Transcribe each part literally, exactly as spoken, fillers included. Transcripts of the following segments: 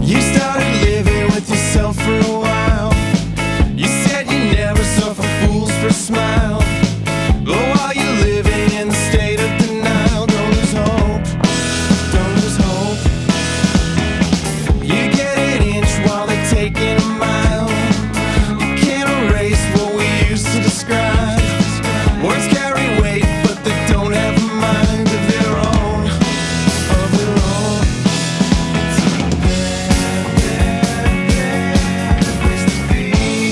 You started living with yourself for a while. You said you never suffer fools for a smile. But while you're living in the state of denial, don't lose hope, don't lose hope. You get an inch while they're taking a mile. You can't erase what we used to describe. Words carry weight, but they don't have a mind of their own, of their own. It's a bad, bad, bad place to be.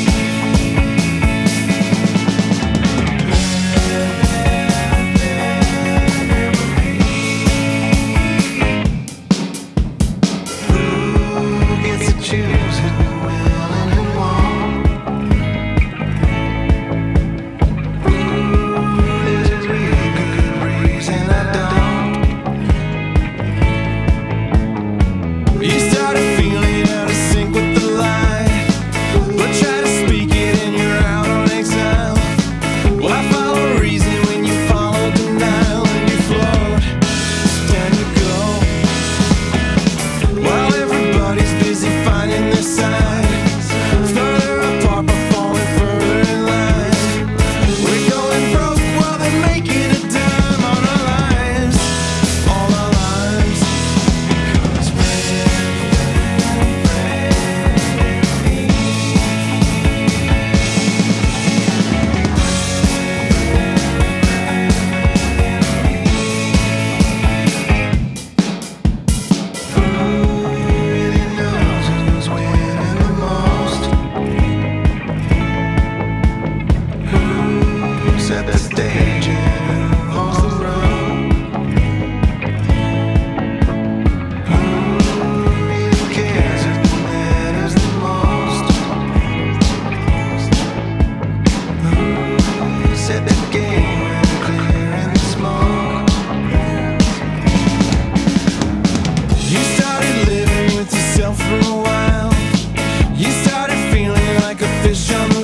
Who gets to choose who will and who won't? There's a really good reason I don't. You started feeling out of sync with the light, but try to speak it and you're out on exile. Why follow reason when you follow denial and you float down you go? While everybody's busy finding their side, further apart but falling further in line. We're going broke while they're making a dime on our lives, all our lives. Cause we're who really knows who's winning the most? Who set the stage and who holds the road? Who really cares if the matters the most? Who set the game when clearing the smoke? You started living with yourself for a while. You started feeling like a fish on the